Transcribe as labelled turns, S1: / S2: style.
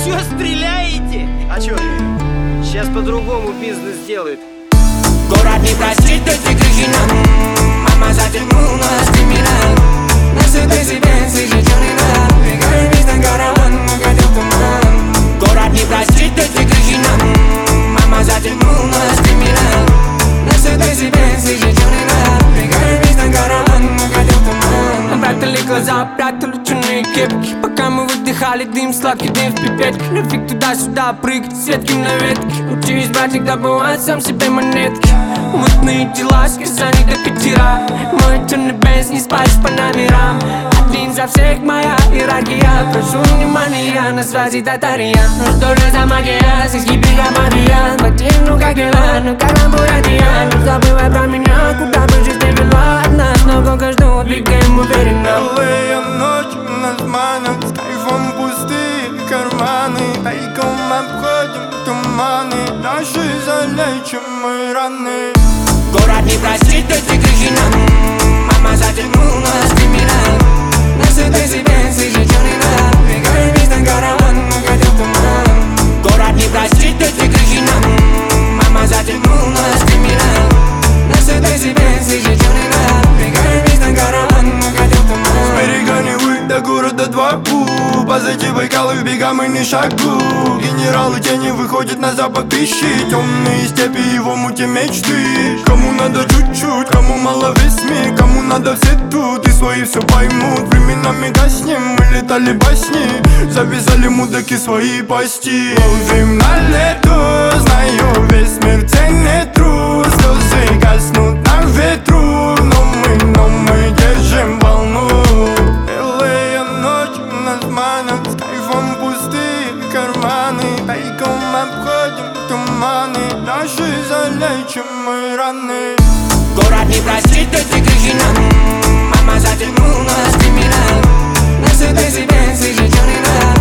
S1: Чё стреляете?
S2: А чё? Сейчас по-другому бизнес делают.
S3: Город не простит эти крики нам. Мама затянула криминал. Нас это себе сижу не надо. Бегаем весь на караван, угодил туман. Город не простит эти крики нам. Мама затянула криминал. Нас это себе сижу не надо. Бегаем весь на караван, угодил туман. Прятали глаза, прятали черные кепки. Пока мы выдыхали дым, сладкий дым в пипетке. Рефик туда-сюда прыгать, светки на ветке. Учись, братик, добывать сам себе монетки. Мутные дела, сказаний до пятира. Мой черный бенз, не спать по номерам. Один за всех моя иерархия. Прошу внимания, на связи татария. Ну что же за магия, здесь гипера-магия. Батин, ну как дела, ну как нам буратия. Не забывай про меня, куда бы жизнь не вела. От нас много ждут, двигаем уверенно.
S4: Белые ночи нас манят, с кайфом пустые карманы. Тайком обходим туманы, наши залечим мы раны.
S3: Город не простит эти крики нам. Мама затянула криминал. Нас это себе сижу не надо. Бегаем весь на караван, угодил туман. Город не простит эти крики нам. Мама затянула криминал. Нас это себе сижу не надо. Бегаем весь на караван, угодил туман.
S4: С берега Невы до города два позади Байкала в бега мы не шагу. Генералы тени выходят на запад ищи. Темные степи его мути мечты. Кому надо чуть-чуть, кому мало весь мир. Кому надо все тут и свои все поймут. Временами гаснем, мы летали басни. Завязали мудаки свои пасти. Ловим на лету, знаю весь мир ценит труд. Слезы гаснут на ветру. Но мы держим волну. Белые ночи нас манят, с кайфом пустые карманы. Тайком обходим туманы, наши залечим мы раны.
S3: Город не простит эти крики нам. Мама затянула криминал. Нас это себе сижу не надо.